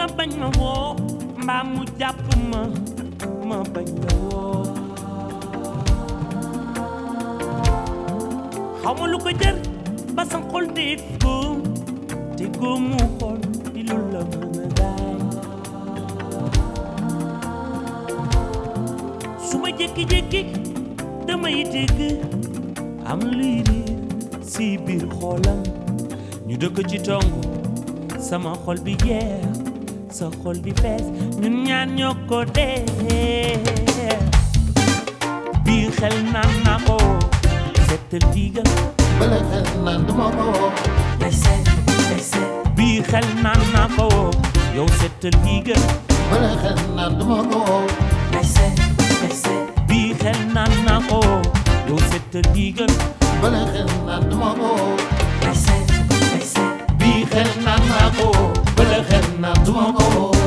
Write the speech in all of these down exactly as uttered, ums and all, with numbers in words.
nga bañ ma woo mbaa mu jàpp ma ma bañ la woo xaw ma lu ko jër ba sa xol def ko te ko mu xol di lu la mën a daay su ma jékki-jékki damay dégg am luy riir si biir xolam ñu dëkk ci tong sama xol bi jeex sa xol bi fees ñun ñaan ñoo ko dee bii xel naan naa ko seetal diigal bala xel naan duma ko lay seet lay seet bii xel naan naa ko yow seetal diigal bala xel naan duma ko lay seet lay seet bii xel naan naa ko yow seetal diigal bala xel naan duma ko lay seet lay seet bii xel naan naa ko bala xel naan duma ko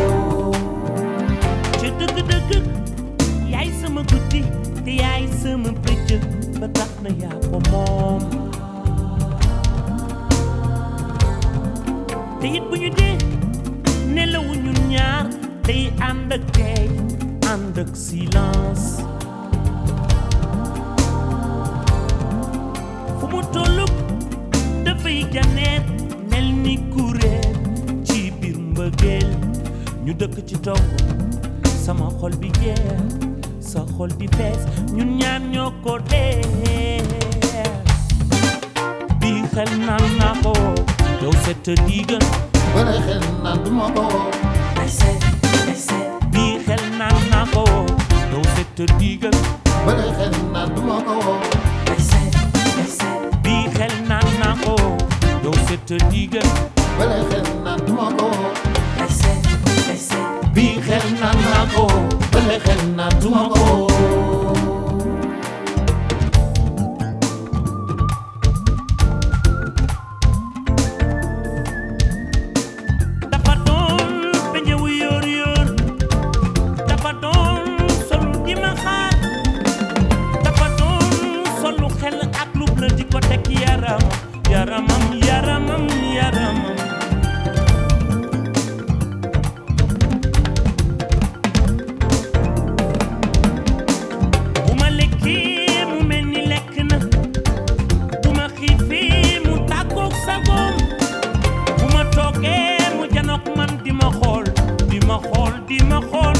ci dëgg-dëgg yaay sama guddi te yaay sama bëccëg ba tax na yaa ko moom te it bu ñu dee nelawu ñun ñaar day ànd ak tey ànd ak silence fu mu tollu dafay janeet mel ni kuréel ci biir mbëggeel ñu dëkk ci togg sama xol bi jeex sa xol di fees ñun ñaan ñoo ko dee bii xel naan naa ko yow seet diigal bala xel naan duma ko lay seet lay seet bii xel naan naa ko yow seet diigal bala xel naan duma ko lay seet lay seet bii xel naan naa ko yow seet diigal bala xel naan duma ko lay seet lay seet bii xel naan naa ko bala xel naan duma ko dafa doon beñewu yoor yoor dafa doon solu di ma xaar dafa doon solu xel ak lub la di ko teg yaram yaramam yaramam yaramam bu ma lekkee mu mel ni lekk na bu ma xiifee mu tàggoog sagoom bu ma toogee mu janook man di ma xool di ma xool di ma xool